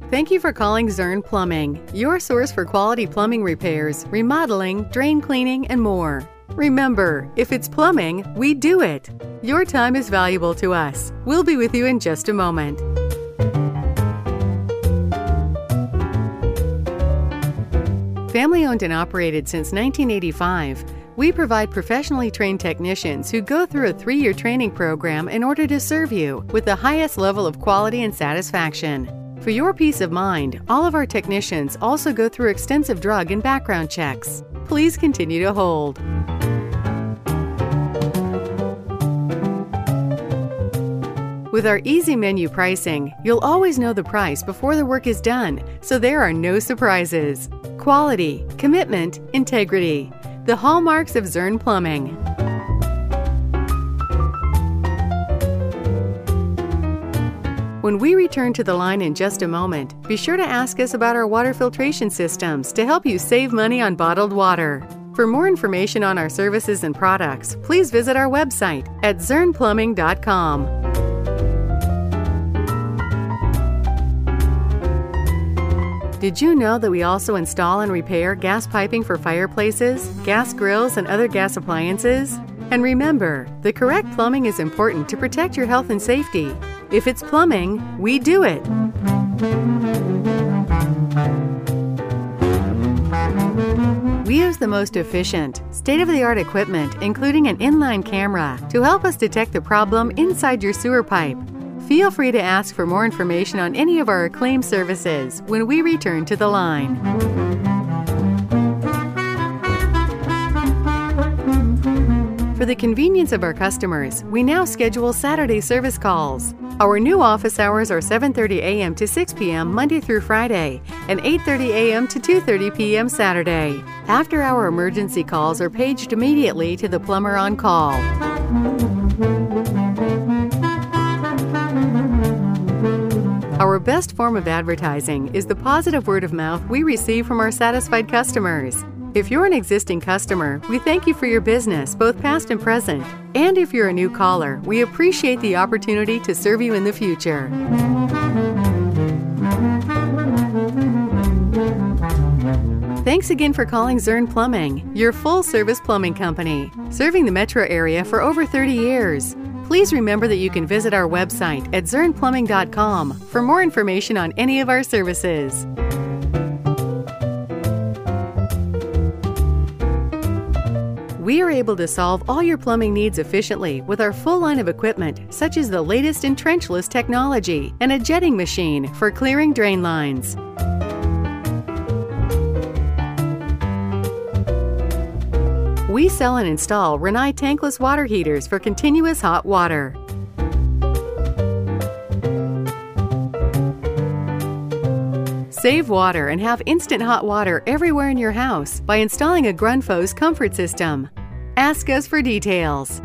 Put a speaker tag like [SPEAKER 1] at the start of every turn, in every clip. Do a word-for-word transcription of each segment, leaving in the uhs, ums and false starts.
[SPEAKER 1] Thank you for calling Zurn Plumbing, your source for quality plumbing repairs, remodeling, drain cleaning, and more. Remember, if it's plumbing, we do it. Your time is valuable to us. We'll be with you in just a moment. Family-owned and operated since nineteen eighty-five, we provide professionally trained technicians who go through a three-year training program in order to serve you with the highest level of quality and satisfaction. For your peace of mind, all of our technicians also go through extensive drug and background checks. Please continue to hold. With our easy menu pricing, you'll always know the price before the work is done, so there are no surprises. Quality, commitment, integrity. The hallmarks of Zurn Plumbing. When we return to the line in just a moment, be sure to ask us about our water filtration systems to help you save money on bottled water. For more information on our services and products, please visit our website at zurn plumbing dot com. Did you know that we also install and repair gas piping for fireplaces, gas grills, and other gas appliances? And remember, the correct plumbing is important to protect your health and safety. If it's plumbing, we do it. We use the most efficient, state-of-the-art equipment, including an inline camera, to help us detect the problem inside your sewer pipe. Feel free to ask for more information on any of our acclaimed services when we return to the line. For the convenience of our customers, we now schedule Saturday service calls. Our new office hours are seven thirty a m to six p m Monday through Friday and eight thirty a m to two thirty p m Saturday. After-hour emergency calls are paged immediately to the plumber on call. Our best form of advertising is the positive word of mouth we receive from our satisfied customers. If you're an existing customer, we thank you for your business, both past and present. And if you're a new caller, we appreciate the opportunity to serve you in the future. Thanks again for calling Zurn Plumbing, your full-service plumbing company, serving the metro area for over thirty years. Please remember that you can visit our website at zurn plumbing dot com for more information on any of our services. We are able to solve all your plumbing needs efficiently with our full line of equipment, such as the latest in trenchless technology and a jetting machine for clearing drain lines. We sell and install Rinnai tankless water heaters for continuous hot water. Save water and have instant hot water everywhere in your house by installing a Grundfos comfort system. Ask us for details.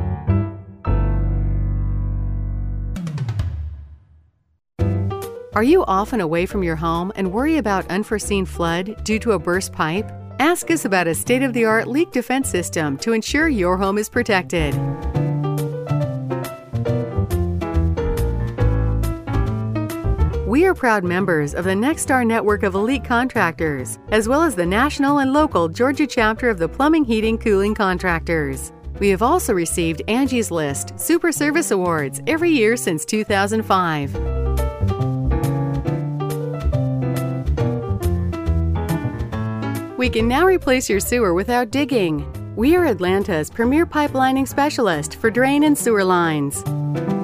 [SPEAKER 1] Are you often away from your home and worry about unforeseen flood due to a burst pipe? Ask us about a state-of-the-art leak defense system to ensure your home is protected. We are proud members of the Nexstar network of elite contractors, as well as the national and local Georgia chapter of the Plumbing, Heating, Cooling Contractors. We have also received Angie's List Super Service Awards every year since two thousand five. We can now replace your sewer without digging. We are Atlanta's premier pipelining specialist for drain and sewer lines.